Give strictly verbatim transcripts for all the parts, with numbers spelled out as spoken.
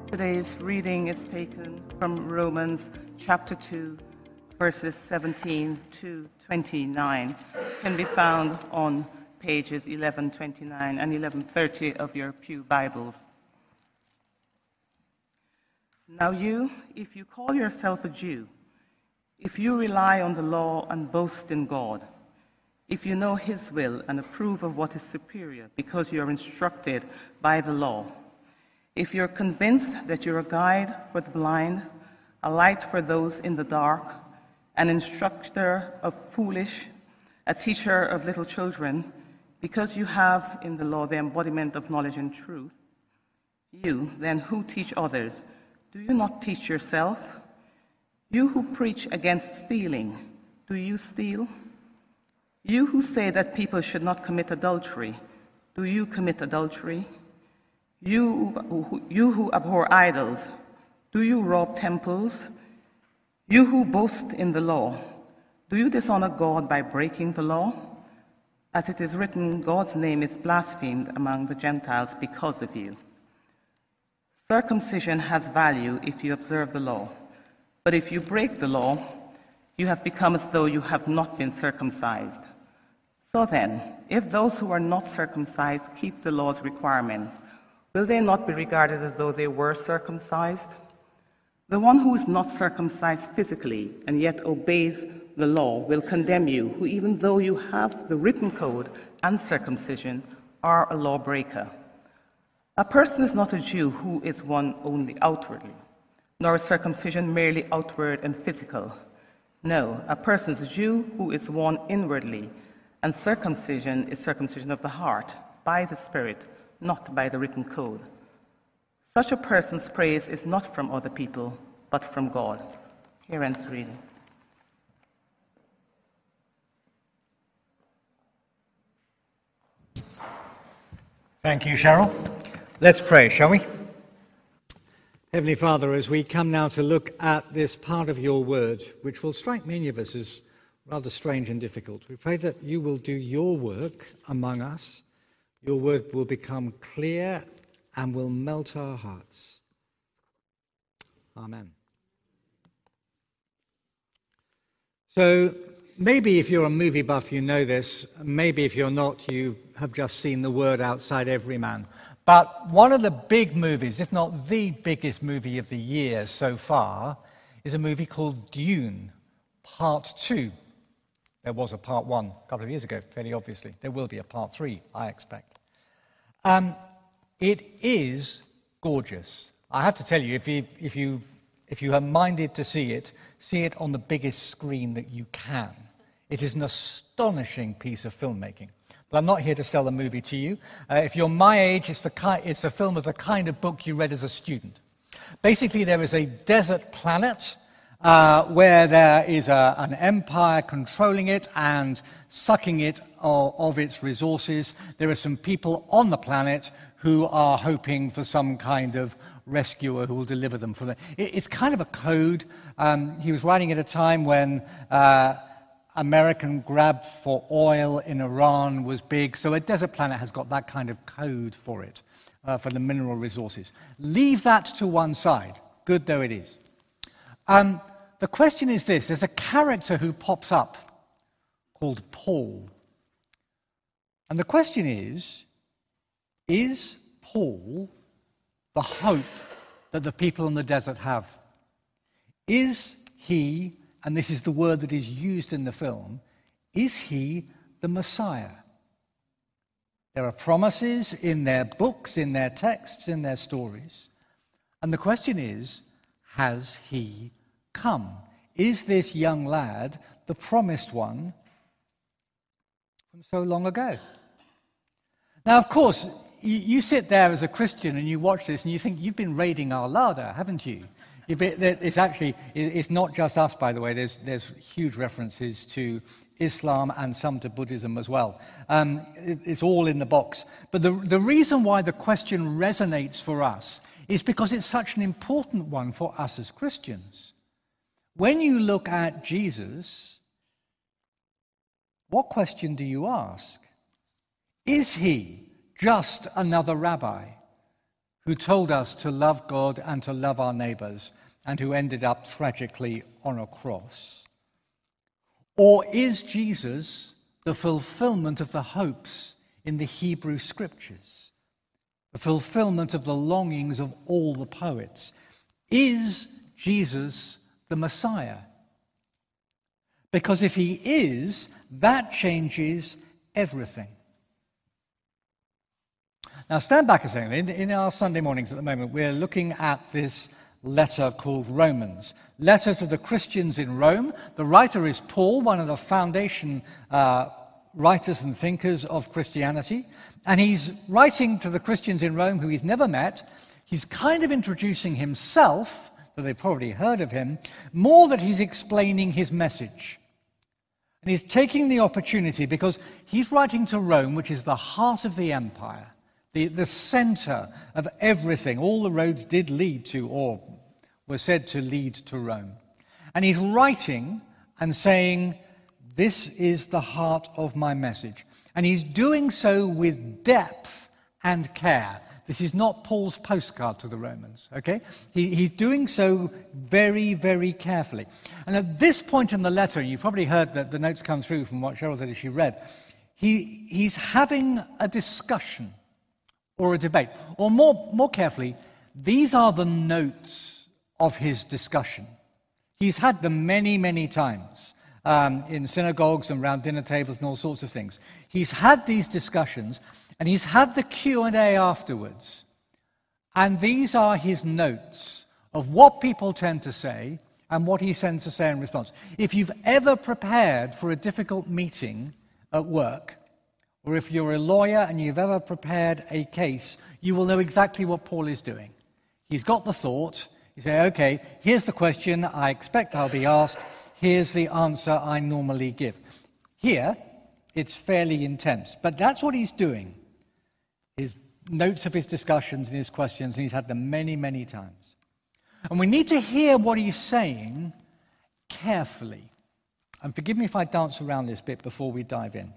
Today's reading is taken from Romans chapter two, verses seventeen to twenty-nine. Can be found on pages eleven twenty-nine and eleven thirty of your pew Bibles. Now you, if you call yourself a Jew, if you rely on the law and boast in God, if you know his will and approve of what is superior because you are instructed by the law, if you're convinced that you're a guide for the blind, a light for those in the dark, an instructor of foolish, a teacher of little children, because you have in the law the embodiment of knowledge and truth, you, then, who teach others, do you not teach yourself? You who preach against stealing, do you steal? You who say that people should not commit adultery, do you commit adultery? You who, you who abhor idols, do you rob temples? You who boast in the law, do you dishonor God by breaking the law? As it is written, God's name is blasphemed among the Gentiles because of you. Circumcision has value if you observe the law, but if you break the law, you have become as though you have not been circumcised. So then, if those who are not circumcised keep the law's requirements, will they not be regarded as though they were circumcised? The one who is not circumcised physically and yet obeys the law will condemn you, who even though you have the written code and circumcision, are a lawbreaker. A person is not a Jew who is one only outwardly, nor is circumcision merely outward and physical. No, a person is a Jew who is one inwardly, and circumcision is circumcision of the heart, by the Spirit, not by the written code. Such a person's praise is not from other people, but from God. Here ends the reading. Thank you, Cheryl. Let's pray, shall we? Heavenly Father, as we come now to look at this part of your word, which will strike many of us as rather strange and difficult, we pray that you will do your work among us. Your word will become clear and will melt our hearts. Amen. So maybe if you're a movie buff, you know this. Maybe if you're not, you have just seen the word outside every man. But one of the big movies, if not the biggest movie of the year so far, is a movie called Dune, Part Two. There was a Part One a couple of years ago, fairly obviously. There will be a Part Three, I expect. Um, it is gorgeous. I have to tell you, if you, if you, if you are minded to see it, see it on the biggest screen that you can. It is an astonishing piece of filmmaking. But I'm not here to sell the movie to you. Uh, if you're my age, it's, the ki- it's a film of the kind of book you read as a student. Basically, there is a desert planet uh, where there is a, an empire controlling it and sucking it of, of its resources. There are some people on the planet who are hoping for some kind of rescuer who will deliver them from it. It's kind of a code. Um, he was writing at a time when uh, American grab for oil in Iran was big, so a desert planet has got that kind of code for it, uh, for the mineral resources. Leave that to one side, good though it is. Um, the question is this: there's a character who pops up called Paul. And the question is, is Paul the hope that the people in the desert have? Is he, and this is the word that is used in the film, is he the Messiah? There are promises in their books, in their texts, in their stories. And the question is, has he come? Is this young lad the promised one from so long ago? Now, of course, you, you sit there as a Christian and you watch this and you think, you've been raiding our larder, haven't you? It's actually, it's not just us, by the way. There's, there's huge references to Islam and some to Buddhism as well. Um, it, it's all in the box. But the, the reason why the question resonates for us is because it's such an important one for us as Christians. When you look at Jesus, what question do you ask? Is he just another rabbi who told us to love God and to love our neighbors, and who ended up tragically on a cross? Or is Jesus the fulfillment of the hopes in the Hebrew Scriptures, the fulfillment of the longings of all the poets? Is Jesus the Messiah? Because if he is, that changes everything. Now stand back a second. In, in our Sunday mornings at the moment, we're looking at this letter called Romans. Letter to the Christians in Rome. The writer is Paul, one of the foundation uh, writers and thinkers of Christianity. And he's writing to the Christians in Rome who he's never met. He's kind of introducing himself, though they've probably heard of him, more that he's explaining his message. And he's taking the opportunity because he's writing to Rome, which is the heart of the empire, the, the center of everything. All the roads did lead to, or were said to lead to Rome. And he's writing and saying, this is the heart of my message. And he's doing so with depth and care. This is not Paul's postcard to the Romans, okay? He, he's doing so very, very carefully. And at this point in the letter, you've probably heard that the notes come through from what Cheryl did as she read, he, he's having a discussion or a debate. Or more, more carefully, these are the notes of his discussion. He's had them many, many times um, in synagogues and round dinner tables and all sorts of things. He's had these discussions, and he's had the Q and A afterwards. And these are his notes of what people tend to say and what he tends to say in response. If you've ever prepared for a difficult meeting at work, or if you're a lawyer and you've ever prepared a case, you will know exactly what Paul is doing. He's got the thought. You say, okay, here's the question I expect I'll be asked. Here's the answer I normally give. Here, it's fairly intense, but that's what he's doing. His notes of his discussions and his questions, and he's had them many, many times. And we need to hear what he's saying carefully. And forgive me if I dance around this bit before we dive in.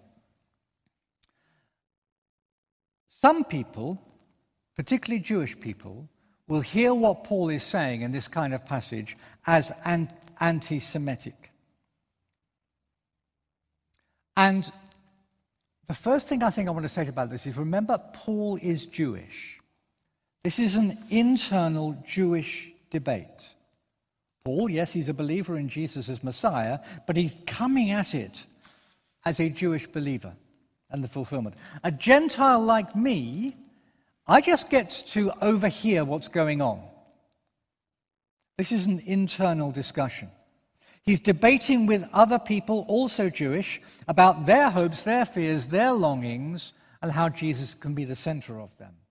Some people, particularly Jewish people, will hear what Paul is saying in this kind of passage as an- anti-Semitic. And the first thing I think I want to say about this is, remember, Paul is Jewish. This is an internal Jewish debate. Paul, yes, he's a believer in Jesus as Messiah, but he's coming at it as a Jewish believer and the fulfillment. A Gentile like me, I just get to overhear what's going on. This is an internal discussion. He's debating with other people, also Jewish, about their hopes, their fears, their longings, and how Jesus can be the center of them.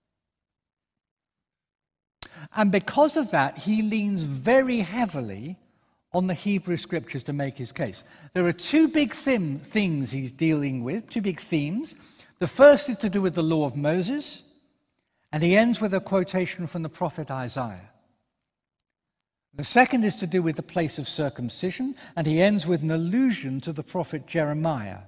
And because of that, he leans very heavily on the Hebrew Scriptures to make his case. There are two big thim- things he's dealing with, two big themes. The first is to do with the law of Moses, and he ends with a quotation from the prophet Isaiah. The second is to do with the place of circumcision, and he ends with an allusion to the prophet Jeremiah.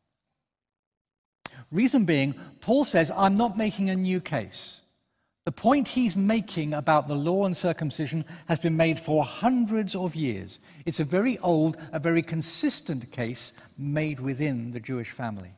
Reason being, Paul says, I'm not making a new case. The point he's making about the law and circumcision has been made for hundreds of years. It's a very old, a very consistent case made within the Jewish family.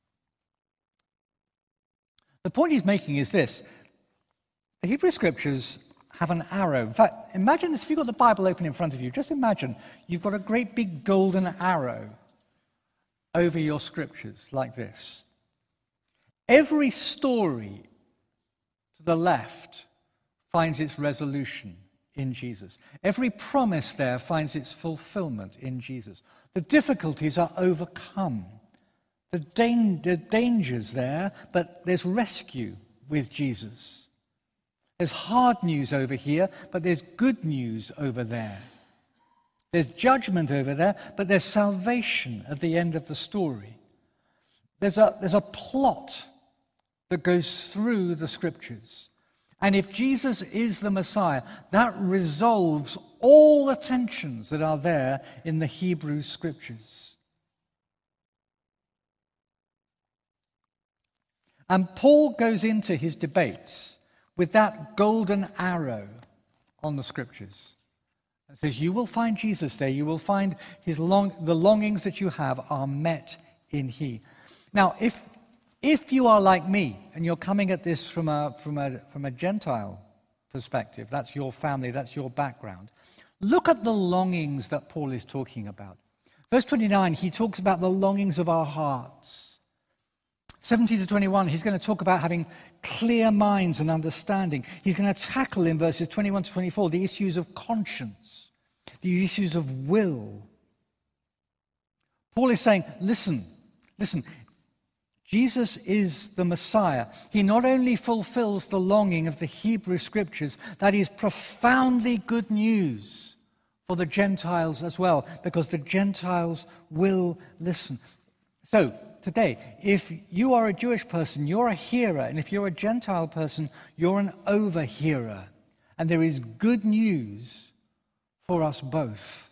The point he's making is this. The Hebrew Scriptures have an arrow. In fact, imagine this, if you've got the Bible open in front of you, just imagine you've got a great big golden arrow over your Scriptures like this. Every story to the left finds its resolution in Jesus. Every promise there finds its fulfillment in Jesus. The difficulties are overcome. The, dan- the dangers there, but there's rescue with Jesus. There's hard news over here, but there's good news over there. There's judgment over there, but there's salvation at the end of the story. There's a, there's a plot that goes through the Scriptures. And if Jesus is the Messiah, that resolves all the tensions that are there in the Hebrew Scriptures. And Paul goes into his debates with that golden arrow on the scriptures. It says, you will find Jesus there. You will find his long, the longings that you have are met in he. Now, if if you are like me and you're coming at this from a from a from a Gentile perspective, that's your family, that's your background. Look at the longings that Paul is talking about. Verse twenty-nine, he talks about the longings of our hearts. seventeen to twenty-one, he's going to talk about having clear minds and understanding. He's going to tackle in verses twenty-one to twenty-four the issues of conscience, the issues of will. Paul is saying, listen, listen, Jesus is the Messiah. He not only fulfills the longing of the Hebrew Scriptures, that is profoundly good news for the Gentiles as well, because the Gentiles will listen. So, today, if you are a Jewish person, you're a hearer, and if you're a Gentile person, you're an overhearer. And there is good news for us both.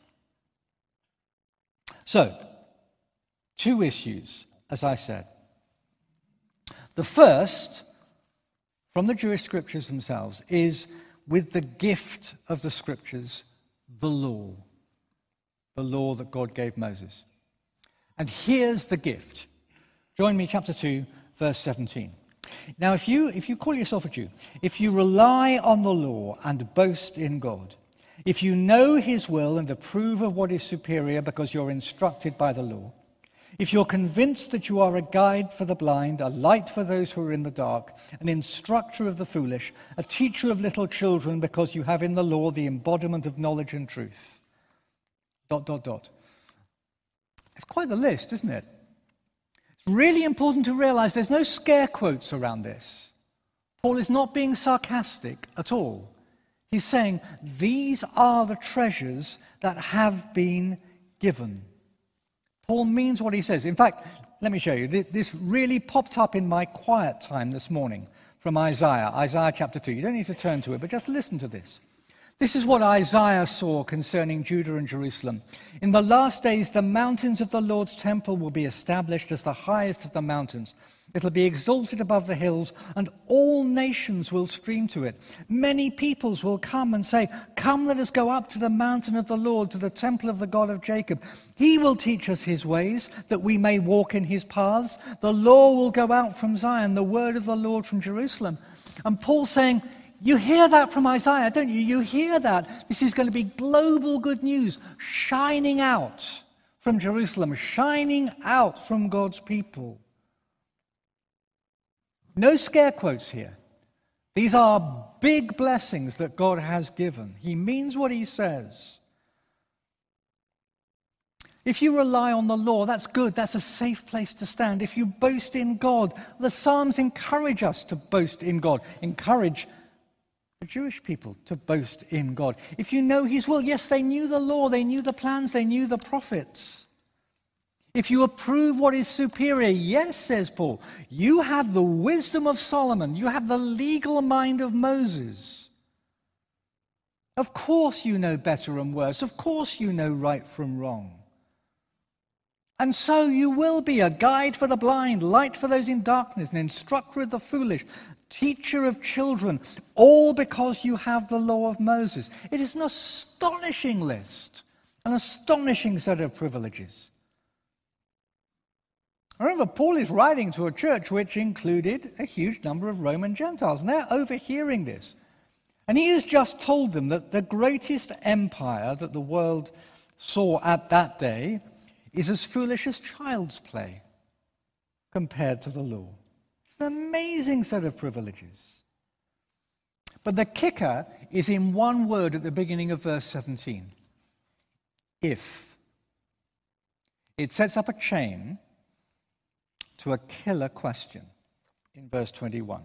So, two issues, as I said. The first, from the Jewish scriptures themselves, is with the gift of the scriptures, the law. The law that God gave Moses. And here's the gift. Join me, chapter two, verse seventeen. Now, if you, if you call yourself a Jew, if you rely on the law and boast in God, if you know his will and approve of what is superior because you're instructed by the law, if you're convinced that you are a guide for the blind, a light for those who are in the dark, an instructor of the foolish, a teacher of little children because you have in the law the embodiment of knowledge and truth. Dot, dot, dot. It's quite the list, isn't it? It's really important to realize there's no scare quotes around this. Paul is not being sarcastic at all. He's saying these are the treasures that have been given. Paul means what he says. In fact, let me show you. This really popped up in my quiet time this morning from Isaiah, Isaiah chapter two. You don't need to turn to it, but just listen to this. This is what Isaiah saw concerning Judah and Jerusalem. In the last days, the mountains of the Lord's temple will be established as the highest of the mountains. It'll be exalted above the hills, and all nations will stream to it. Many peoples will come and say, come, let us go up to the mountain of the Lord, to the temple of the God of Jacob. He will teach us his ways, that we may walk in his paths. The law will go out from Zion, the word of the Lord from Jerusalem. And Paul's saying, you hear that from Isaiah, don't you? You hear that. This is going to be global good news, shining out from Jerusalem, shining out from God's people. No scare quotes here. These are big blessings that God has given. He means what he says. If you rely on the law, that's good. That's a safe place to stand. If you boast in God, the Psalms encourage us to boast in God. Encourage the Jewish people to boast in God. If you know his will, yes, they knew the law, they knew the plans, they knew the prophets. If you approve what is superior, yes, says Paul, you have the wisdom of Solomon, you have the legal mind of Moses. Of course you know better and worse. Of course you know right from wrong. And so you will be a guide for the blind, light for those in darkness, an instructor of the foolish, teacher of children, all because you have the law of Moses. It is an astonishing list, an astonishing set of privileges. Remember, Paul is writing to a church which included a huge number of Roman Gentiles, and they're overhearing this. And he has just told them that the greatest empire that the world saw at that day is as foolish as child's play compared to the law. It's an amazing set of privileges. But the kicker is in one word at the beginning of verse seventeen. If. It sets up a chain to a killer question in verse twenty-one.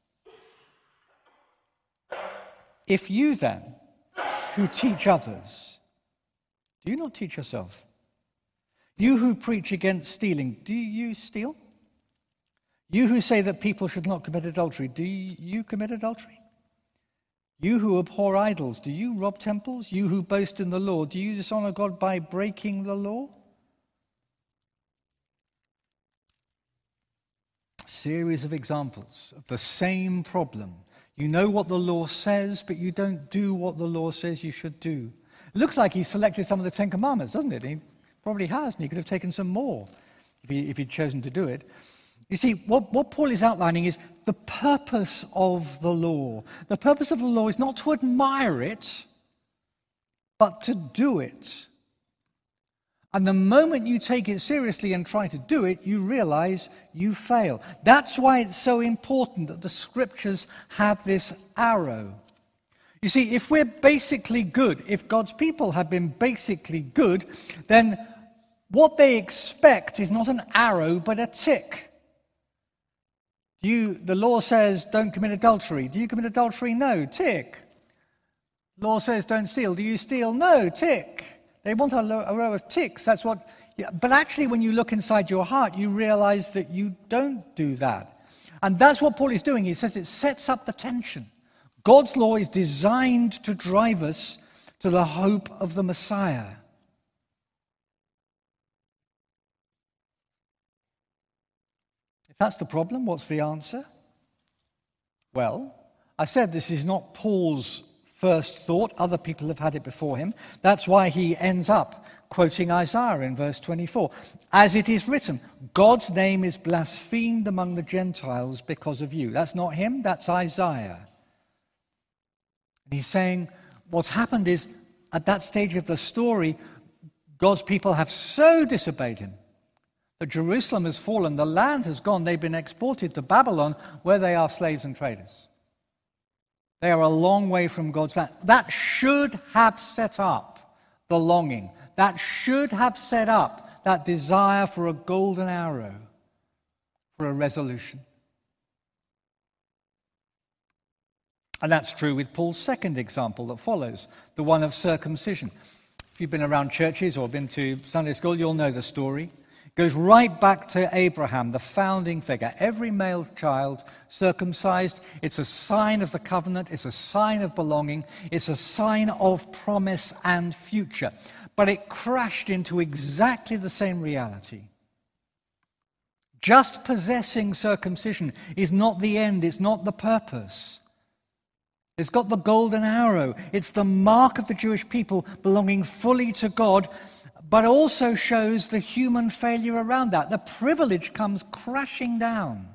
If you then, who teach others, do you not teach yourself? You who preach against stealing, do you steal? You who say that people should not commit adultery, do you commit adultery? You who abhor idols, do you rob temples? You who boast in the law, do you dishonor God by breaking the law? Series of examples of the same problem You know what the law says, but you don't do what the law says you should do. It looks like he selected some of the Ten Commandments, doesn't it? He probably has, and he could have taken some more if, he, if he'd chosen to do it. You see, what, what Paul is outlining is the purpose of the law. The purpose of the law is not to admire it, but to do it. And the moment you take it seriously and try to do it, you realize you fail. That's why it's so important that the scriptures have this arrow. You see, if we're basically good, if God's people have been basically good, then what they expect is not an arrow, but a tick. Do you, the law says don't commit adultery. Do you commit adultery? No. Tick. Law says don't steal. Do you steal? No. Tick. They want a, a row of ticks. That's what. Yeah, but actually, when you look inside your heart, you realize that you don't do that. And that's what Paul is doing. He says it sets up the tension. God's law is designed to drive us to the hope of the Messiah. If that's the problem, what's the answer? Well, I said this is not Paul's first thought. Other people have had it before him. That's why he ends up quoting Isaiah in verse twenty-four. As it is written, God's name is blasphemed among the Gentiles because of you. That's not him, that's Isaiah. And he's saying what's happened is, at that stage of the story, God's people have so disobeyed him that Jerusalem has fallen, the land has gone, they've been exported to Babylon, where they are slaves and traders. They are a long way from God's land. That should have set up the longing. That should have set up that desire for a golden arrow, for a resolution. And that's true with Paul's second example that follows, the one of circumcision. If you've been around churches or been to Sunday school, you'll know the story. It goes right back to Abraham, the founding figure. Every male child circumcised, it's a sign of the covenant, it's a sign of belonging, it's a sign of promise and future. But it crashed into exactly the same reality. Just possessing circumcision is not the end, it's not the purpose. It's got the golden arrow. It's the mark of the Jewish people belonging fully to God, but also shows the human failure around that. The privilege comes crashing down.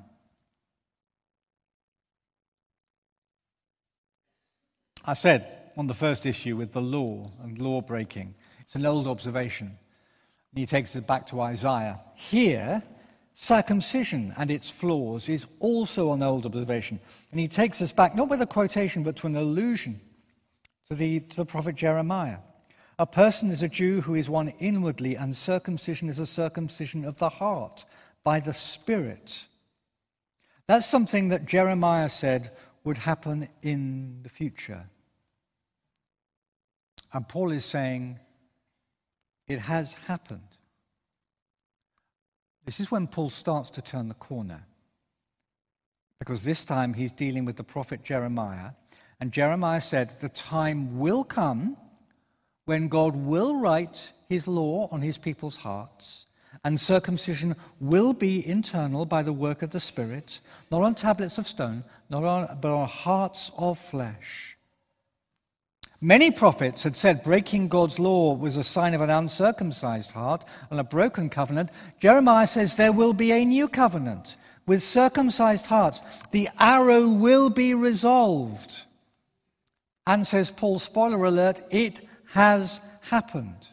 I said on the first issue with the law and law breaking, it's an old observation. And he takes it back to Isaiah. Here, circumcision and its flaws is also an old observation. And he takes us back, not with a quotation, but to an allusion to the, to the prophet Jeremiah. A person is a Jew who is one inwardly, and circumcision is a circumcision of the heart, by the Spirit. That's something that Jeremiah said would happen in the future. And Paul is saying, it has happened. This is when Paul starts to turn the corner. Because this time he's dealing with the prophet Jeremiah. And Jeremiah said, the time will come when God will write his law on his people's hearts, and circumcision will be internal by the work of the Spirit, not on tablets of stone, not on, but on hearts of flesh. Many prophets had said breaking God's law was a sign of an uncircumcised heart and a broken covenant. Jeremiah says there will be a new covenant with circumcised hearts. The arrow will be resolved. And says Paul, spoiler alert, it has happened.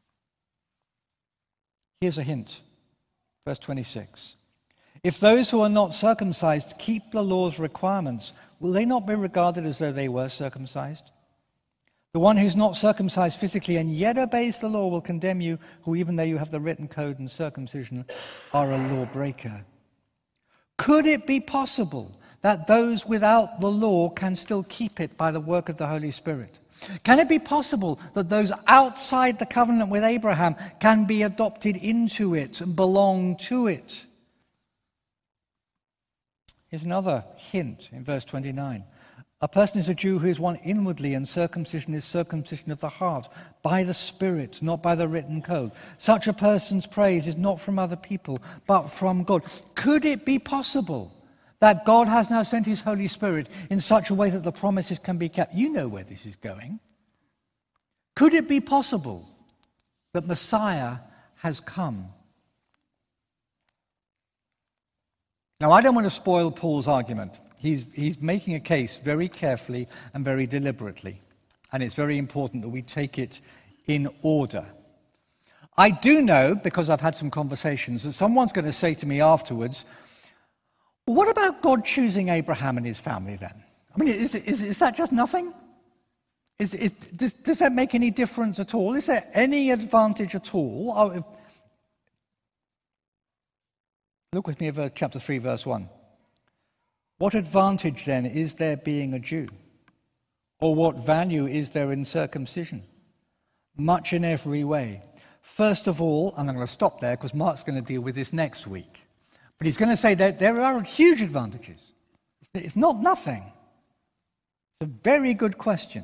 Here's a hint. Verse twenty-six. If those who are not circumcised keep the law's requirements, will they not be regarded as though they were circumcised? The one who's not circumcised physically and yet obeys the law will condemn you, who even though you have the written code and circumcision are a lawbreaker. Could it be possible that those without the law can still keep it by the work of the Holy Spirit? Can it be possible that those outside the covenant with Abraham can be adopted into it and belong to it? Here's another hint in verse twenty-nine. A person is a Jew who is one inwardly, and circumcision is circumcision of the heart, by the Spirit, not by the written code. Such a person's praise is not from other people, but from God. Could it be possible That God has now sent his Holy Spirit in such a way that the promises can be kept. You know where this is going. Could it be possible that Messiah has come? Now, I don't want to spoil Paul's argument. He's, he's making a case very carefully and very deliberately. And it's very important that we take it in order. I do know, because I've had some conversations, that someone's going to say to me afterwards, well, what about God choosing Abraham and his family then? I mean, is, is, is that just nothing? Is, is, does, does that make any difference at all? Is there any advantage at all? Oh, look with me at chapter three, verse one. What advantage then is there being a Jew? Or what value is there in circumcision? Much in every way. First of all, and I'm going to stop there because Mark's going to deal with this next week, but he's going to say that there are huge advantages. It's not nothing. It's a very good question.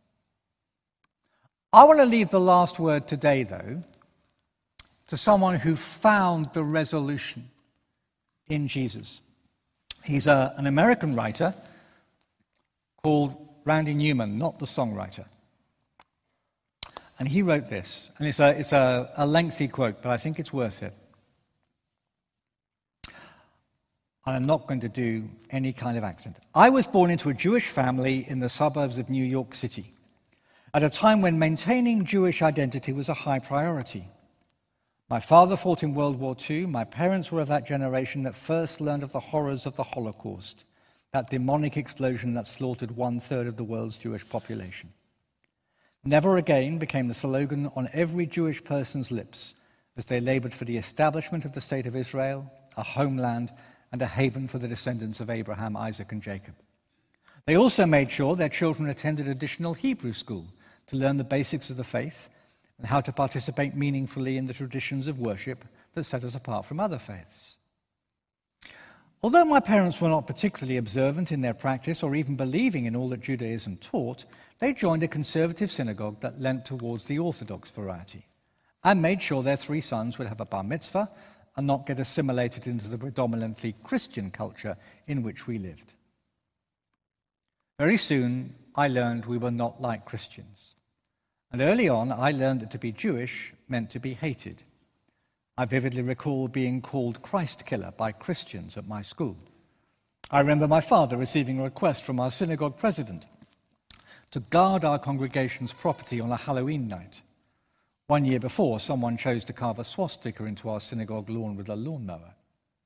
I want to leave the last word today, though, to someone who found the resolution in Jesus. He's a, an American writer called Randy Newman, not the songwriter. And he wrote this, and it's, a, it's a, a lengthy quote, but I think it's worth it. I'm not going to do any kind of accent. I was born into a Jewish family in the suburbs of New York City, at a time when maintaining Jewish identity was a high priority. My father fought in World War Two. My parents were of that generation that first learned of the horrors of the Holocaust, that demonic explosion that slaughtered one-third of the world's Jewish population. Never again became the slogan on every Jewish person's lips as they labored for the establishment of the state of Israel, a homeland, and a haven for the descendants of Abraham, Isaac, and Jacob. They also made sure their children attended additional Hebrew school to learn the basics of the faith and how to participate meaningfully in the traditions of worship that set us apart from other faiths. Although my parents were not particularly observant in their practice or even believing in all that Judaism taught, they joined a conservative synagogue that leant towards the Orthodox variety and made sure their three sons would have a bar mitzvah and not get assimilated into the predominantly Christian culture in which we lived. Very soon, I learned we were not like Christians. And early on, I learned that to be Jewish meant to be hated. I vividly recall being called Christ killer by Christians at my school. I remember my father receiving a request from our synagogue president to guard our congregation's property on a Halloween night. One year before, someone chose to carve a swastika into our synagogue lawn with a lawnmower.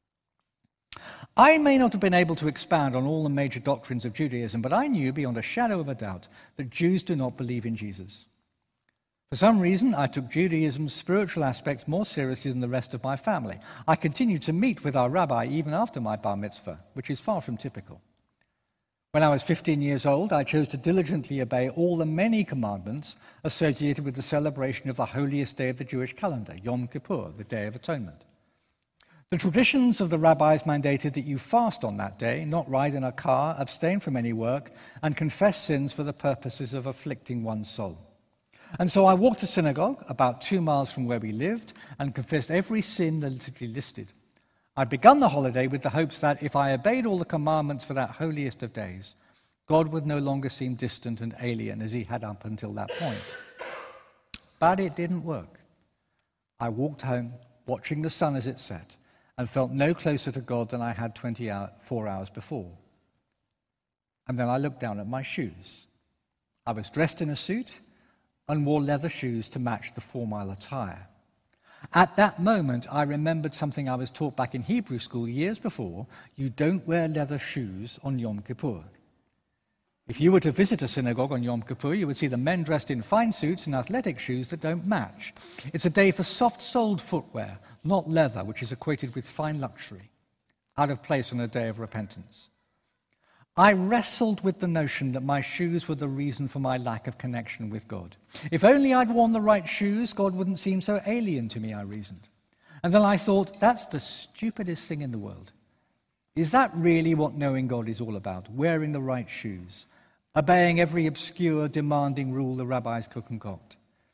I may not have been able to expand on all the major doctrines of Judaism, but I knew beyond a shadow of a doubt that Jews do not believe in Jesus. For some reason, I took Judaism's spiritual aspects more seriously than the rest of my family. I continued to meet with our rabbi even after my bar mitzvah, which is far from typical. When I was fifteen years old, I chose to diligently obey all the many commandments associated with the celebration of the holiest day of the Jewish calendar, Yom Kippur, the Day of Atonement. The traditions of the rabbis mandated that you fast on that day, not ride in a car, abstain from any work, and confess sins for the purposes of afflicting one's soul. And so I walked to synagogue about two miles from where we lived and confessed every sin liturgically listed. I'd begun the holiday with the hopes that if I obeyed all the commandments for that holiest of days, God would no longer seem distant and alien as he had up until that point. But it didn't work. I walked home, watching the sun as it set, and felt no closer to God than I had twenty-four hours before. And then I looked down at my shoes. I was dressed in a suit and wore leather shoes to match the four-mile attire. At that moment, I remembered something I was taught back in Hebrew school years before. You don't wear leather shoes on Yom Kippur. If you were to visit a synagogue on Yom Kippur, you would see the men dressed in fine suits and athletic shoes that don't match. It's a day for soft-soled footwear, not leather, which is equated with fine luxury, out of place on a day of repentance. I wrestled with the notion that my shoes were the reason for my lack of connection with God. If only I'd worn the right shoes, God wouldn't seem so alien to me, I reasoned. And then I thought, that's the stupidest thing in the world. Is that really what knowing God is all about? Wearing the right shoes, obeying every obscure, demanding rule the rabbis could concoct.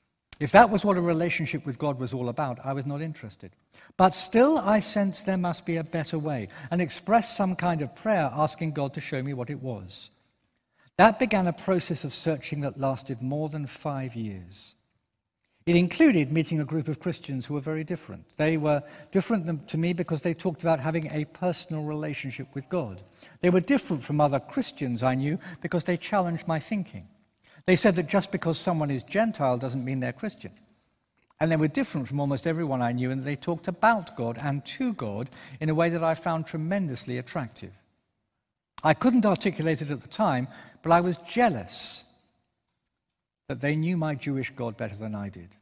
If that was what a relationship with God was all about, I was not interested. But still, I sensed there must be a better way, and expressed some kind of prayer asking God to show me what it was. That began a process of searching that lasted more than five years. It included meeting a group of Christians who were very different. They were different to me because they talked about having a personal relationship with God. They were different from other Christians I knew because they challenged my thinking. They said that just because someone is Gentile doesn't mean they're Christian. And they were different from almost everyone I knew, and they talked about God and to God in a way that I found tremendously attractive. I couldn't articulate it at the time, but I was jealous that they knew my Jewish God better than I did.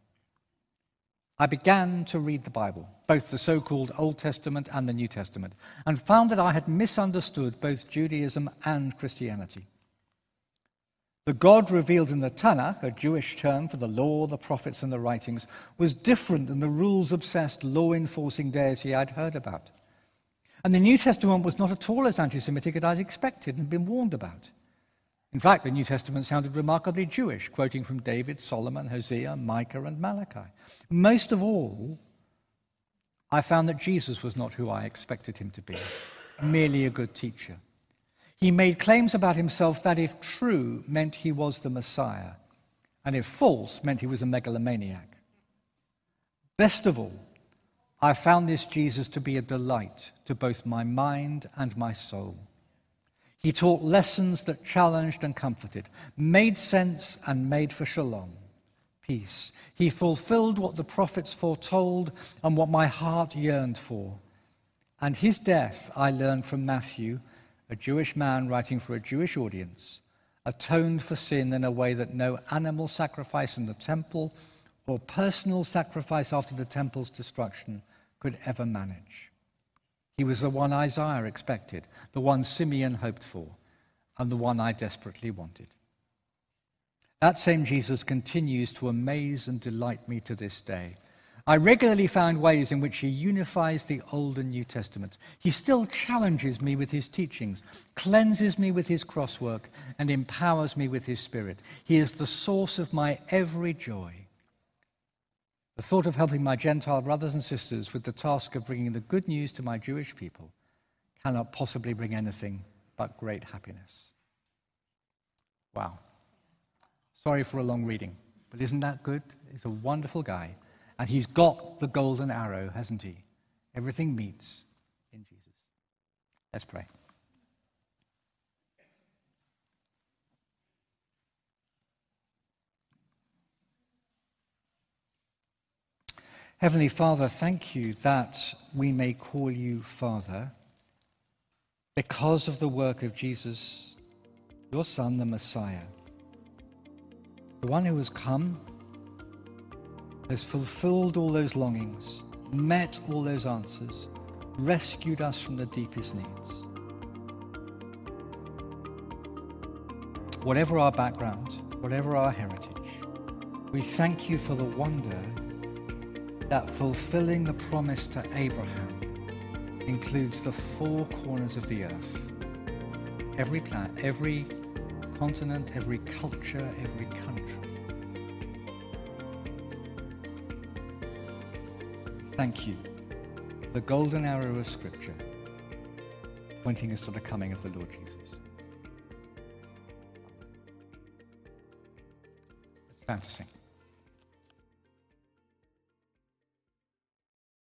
I began to read the Bible, both the so-called Old Testament and the New Testament, and found that I had misunderstood both Judaism and Christianity. The God revealed in the Tanakh, a Jewish term for the law, the prophets, and the writings, was different than the rules-obsessed, law-enforcing deity I'd heard about. And the New Testament was not at all as anti-Semitic as I'd expected and been warned about. In fact, the New Testament sounded remarkably Jewish, quoting from David, Solomon, Hosea, Micah, and Malachi. Most of all, I found that Jesus was not who I expected him to be, merely a good teacher. He made claims about himself that, if true, meant he was the Messiah, and if false, meant he was a megalomaniac. Best of all, I found this Jesus to be a delight to both my mind and my soul. He taught lessons that challenged and comforted, made sense and made for shalom, peace. He fulfilled what the prophets foretold and what my heart yearned for. And his death, I learned from Matthew, a Jewish man writing for a Jewish audience, atoned for sin in a way that no animal sacrifice in the temple or personal sacrifice after the temple's destruction could ever manage. He was the one Isaiah expected, the one Simeon hoped for, and the one I desperately wanted. That same Jesus continues to amaze and delight me to this day. I regularly found ways in which he unifies the Old and New Testament. He still challenges me with his teachings, cleanses me with his crosswork, and empowers me with his Spirit. He is the source of my every joy. The thought of helping my Gentile brothers and sisters with the task of bringing the good news to my Jewish people cannot possibly bring anything but great happiness. Wow. Sorry for a long reading, but isn't that good? He's a wonderful guy. And he's got the golden arrow, hasn't he? Everything meets in Jesus. Let's pray. Heavenly Father, thank you that we may call you Father because of the work of Jesus, your Son, the Messiah, the one who has come, has fulfilled all those longings, met all those answers, rescued us from the deepest needs. Whatever our background, whatever our heritage, we thank you for the wonder that fulfilling the promise to Abraham includes the four corners of the earth. Every planet, every continent, every culture, every country. Thank you, the golden arrow of Scripture, pointing us to the coming of the Lord Jesus. It's time to sing.